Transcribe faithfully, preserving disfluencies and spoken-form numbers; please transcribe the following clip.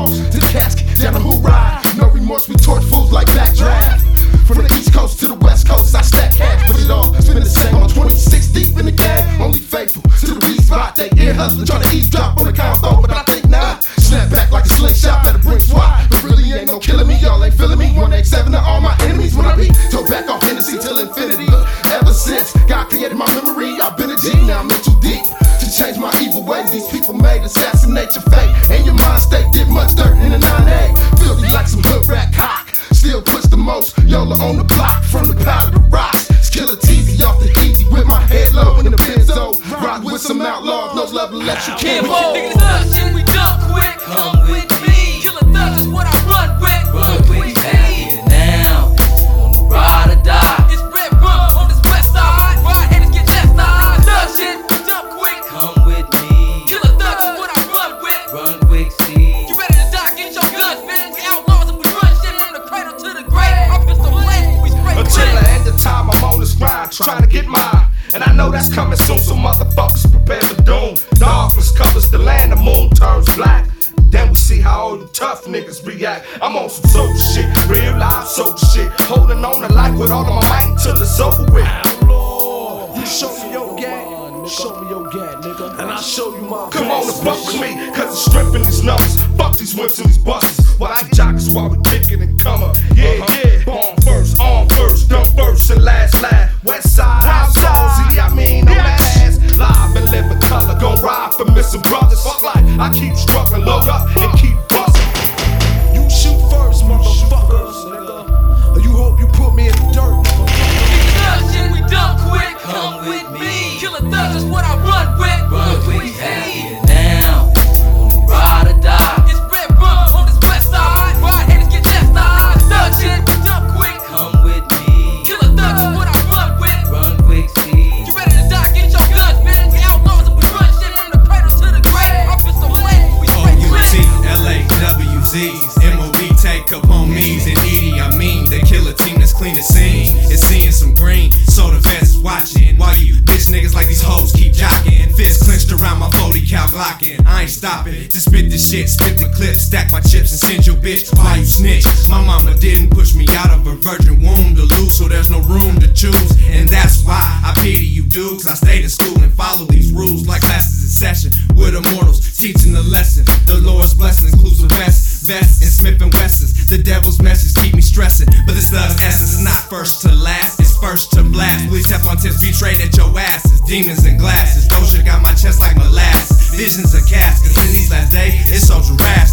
balls to the casket, down the who ride. No remorse, we torch fools like backdraft. From the east coast to the west coast, I stack cash, but it all spin the same. I'm twenty-six deep in the game, only faithful to the weed spot. They ear hustling, trying to eavesdrop on the combo, but I think not. Snap back like a slingshot, better bring SWAT. But really ain't no killing me, y'all ain't feeling me. one eight seven to all my enemies when I be toe back off Hennessy till infinity. Look, ever since God created my memory, I've been a G, now I'm in too deep to change my evil ways. These people made assassinate your fate, and your mind state did much dirt in a nine A. Filthy like some hood rat cock, still push the most. Yola on the block, from the powder to rocks. Skilla Teezy off the easy with my head low in the benzo. Rock with some outlaws, no love to let you kill. Niggas thug shit, we dump quick. Come with me. Kill a thug is what I run with. Run with me. Now, on the ride or die. It's red rum on this west side. Ride haters get chastised. Thug shit, we dump quick. Come with me. Kill a thug is what I run with. Run quick, see. You ready to die? Get your guns, bitch. We outlaws and we run shit from the cradle to the grave. Our pistol blade, we spray until the end of time, I'm on this grind, trying to get mine. And I know that's coming soon, so motherfuckers prepare for doom. Darkness covers the land, the moon turns black. Then we see how all you tough niggas react. I'm on some soul shit, real life soul shit. Holding on to life with all of my might until it's over with. Outlaw, you show me your gang, show me your gang, nigga, and I'll show you my. Come on and fuck with me, cause it's stripping these numbers. Fuck these whips and these buses. Watch the jockers while we kicking and come up. Yeah, yeah. Born first, on first, done first and last laugh. West side, outlaws, yeah, I mean, on that ass. Live and live in color, gon' ride for missing brothers. Fuck like I keep struggling, load up and keep busting. You shoot first, motherfuckers, nigga. You hope you put me in the dirt. Niggas thug shit, we dump quick. Come with me. Kill a thug is what I run with. Run with me. Now, on the ride or die. It's red rum on this west side. Ride haters get chastised. Thug shit, we dump quick. Come with me. Kill a thug is what I run with. Run quick, see. You ready to die? Get your guns, bitch. We outlaws and we run shit from the cradle to the grave. Our pistol blade, we spray O U T, L A W Z's, M O B take up on me's and Edie, I mean, they kill a team that's clean as seen. It's seeing some green, so the feds is watching. While you bitch niggas like these hoes keep jocking. Fists clenched around my forty cal glocking. I ain't stopping, just spit this shit, spit my clips, stack my chips and send your bitch while you snitch. My mama didn't push me out of a virgin womb to lose, so there's no room to choose. And that's why I pity you dudes. I stayed in school and follow these rules like classes in session with immortals teaching the lesson. The Lord's blessing includes the West, Vest, and Smith and Wessons. The devil's message keep me stressing, but this thug's essence is not first to last, it's first to blast. Please tap on tips, betrayed at your asses. Demons and glasses, Doja got my chest like molasses. Visions of caskets in these last days, it's so drastic.